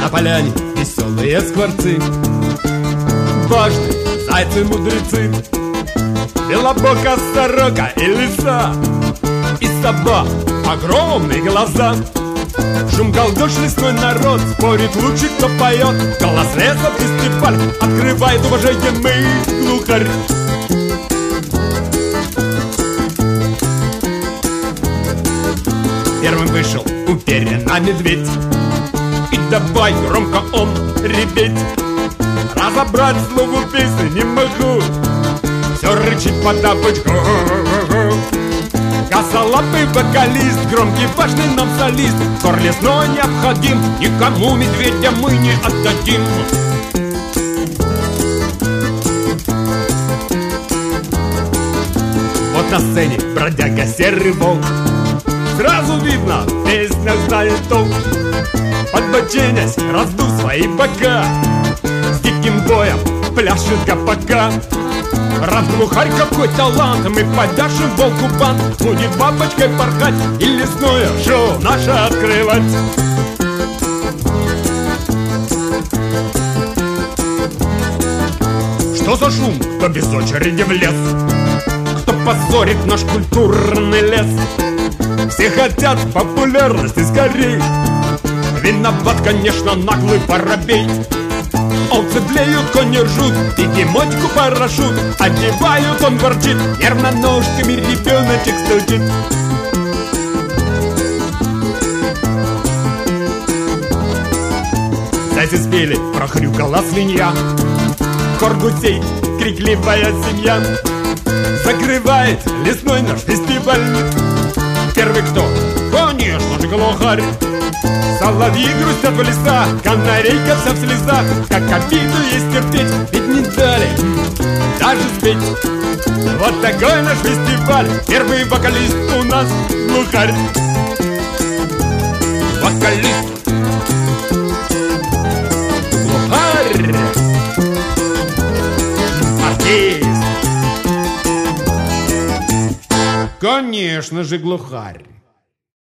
На поляне веселые скворцы, башни, зайцы-мудрецы, белобока сорока и лиса, и собак огромные глаза. Шум галдеж, лесной народ, спорит лучше, кто поет. Голос леса, фестиваль, открывает уважаемый глухарь. Первым вышел уверенно медведь, и давай громко он реветь. Разобрать слово песни не могу, все рычит по тапочку. Косолапый вокалист, громкий важный нам солист. Хор лесной необходим, никому медведя мы не отдадим. Вот на сцене бродяга серый волк, сразу видно, песня знает толк. Подбоченясь, раздув свои бока, с диким боем пляшет гопака. Раз глухарь какой талант, мы подашем волку бант. Будет бабочкой порхать и лесное шоу наше открывать. Что за шум, кто без очереди в лес, кто позорит наш культурный лес? Все хотят популярности скорей, виноват, конечно, наглый воробей. Овцы блеют, кони ржут, и Димочку парашют одевают, он ворчит, нервно ножками ребеночек стучит. Зайцы спели, прохрюкала свинья, хор гусей, крикливая семья. Закрывает лесной наш фестиваль. Первый кто? Конечно же, глухарь. Соловьи грустят в лесах, канарейка вся в слезах. Как обиду есть терпеть, ведь не дали даже спеть. Вот такой наш фестиваль. Первый вокалист у нас глухарь. Вокалист глухарь. Артист, конечно же, глухарь.